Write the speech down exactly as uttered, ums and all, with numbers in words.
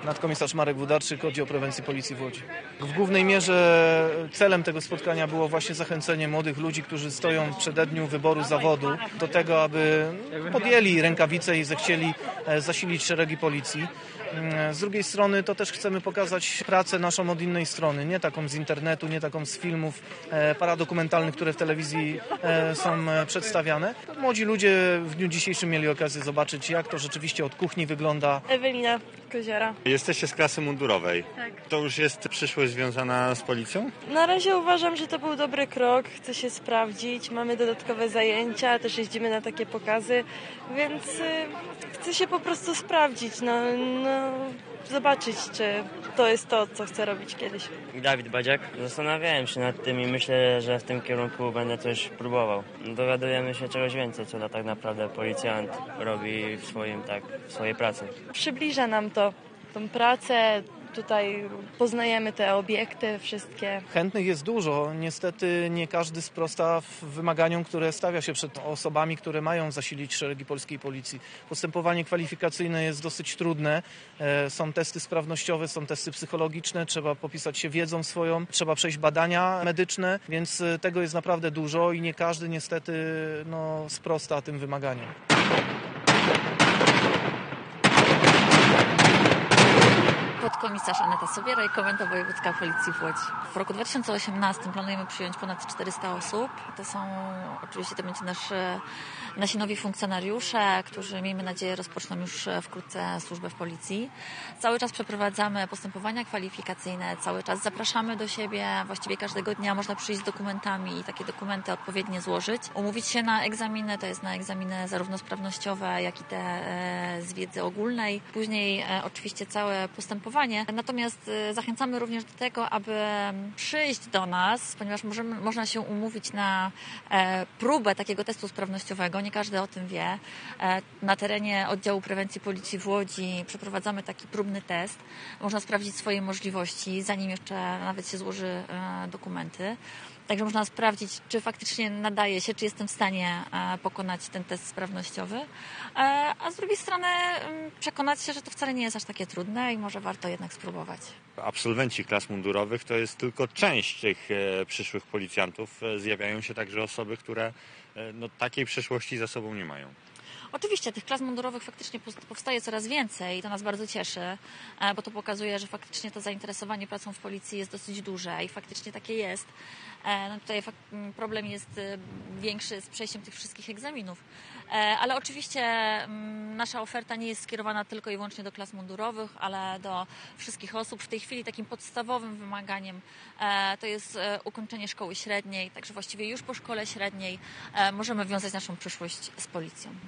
nadkomisarz Marek Włodarczyk, Oddział Prewencji Policji w Łodzi. W głównej mierze celem tego spotkania było właśnie zachęcenie młodych ludzi, którzy stoją w przededniu wyboru zawodu, do tego, aby podjęli rękawice i zechcieli zasilić szeregi policji. Z drugiej strony to też chcemy pokazać pracę naszą od innej strony, nie taką z internetu, nie taką z filmów paradokumentalnych, które w telewizji są przedstawiane. Młodzi ludzie w dniu dzisiejszym mieli okazję zobaczyć, jak to rzeczywiście od kuchni wygląda. Ewelina Koziara. Jesteście z klasy mundurowej. Tak. To już jest przyszłość związana z policją? Na razie uważam, że to był dobry krok. Chcę się sprawdzić. Mamy dodatkowe zajęcia, też jeździmy na takie pokazy, więc y, chcę się po prostu sprawdzić. No, no, zobaczyć, czy to jest to, co chcę robić kiedyś. Dawid Badziak. Zastanawiałem się nad tym i myślę, że w tym kierunku będę coś próbował. Dowiadujemy się czegoś więcej, co to tak naprawdę policjant robi w swoim, tak, w swojej pracy. Przybliża nam to, tą pracę. Tutaj poznajemy te obiekty wszystkie. Chętnych jest dużo. Niestety nie każdy sprosta wymaganiom, które stawia się przed osobami, które mają zasilić szeregi polskiej policji. Postępowanie kwalifikacyjne jest dosyć trudne. Są testy sprawnościowe, są testy psychologiczne, trzeba popisać się wiedzą swoją, trzeba przejść badania medyczne, więc tego jest naprawdę dużo i nie każdy niestety no, sprosta tym wymaganiom. Podkomisarz Aneta Sobiera i Komenda Wojewódzka Policji w Łodzi. W roku dwa tysiące osiemnastym planujemy przyjąć ponad czterysta osób. To są, oczywiście to będzie nasz, nasi nowi funkcjonariusze, którzy miejmy nadzieję rozpoczną już wkrótce służbę w Policji. Cały czas przeprowadzamy postępowania kwalifikacyjne, cały czas zapraszamy do siebie, właściwie każdego dnia można przyjść z dokumentami i takie dokumenty odpowiednio złożyć. Umówić się na egzaminy, to jest na egzaminy zarówno sprawnościowe, jak i te e, z wiedzy ogólnej. Później e, oczywiście całe postępowanie. Natomiast zachęcamy również do tego, aby przyjść do nas, ponieważ możemy, można się umówić na e, próbę takiego testu sprawnościowego. Nie każdy o tym wie. E, na terenie Oddziału Prewencji Policji w Łodzi przeprowadzamy taki próbny test. Można sprawdzić swoje możliwości, zanim jeszcze nawet się złoży e, dokumenty. Także można sprawdzić, czy faktycznie nadaje się, czy jestem w stanie pokonać ten test sprawnościowy, a z drugiej strony przekonać się, że to wcale nie jest aż takie trudne i może warto jednak spróbować. Absolwenci klas mundurowych to jest tylko część tych przyszłych policjantów. Zjawiają się także osoby, które no, takiej przyszłości za sobą nie mają. Oczywiście tych klas mundurowych faktycznie powstaje coraz więcej i to nas bardzo cieszy, bo to pokazuje, że faktycznie to zainteresowanie pracą w policji jest dosyć duże i faktycznie takie jest. No tutaj problem jest większy z przejściem tych wszystkich egzaminów, ale oczywiście nasza oferta nie jest skierowana tylko i wyłącznie do klas mundurowych, ale do wszystkich osób. W tej chwili takim podstawowym wymaganiem to jest ukończenie szkoły średniej, także właściwie już po szkole średniej możemy wiązać naszą przyszłość z policją.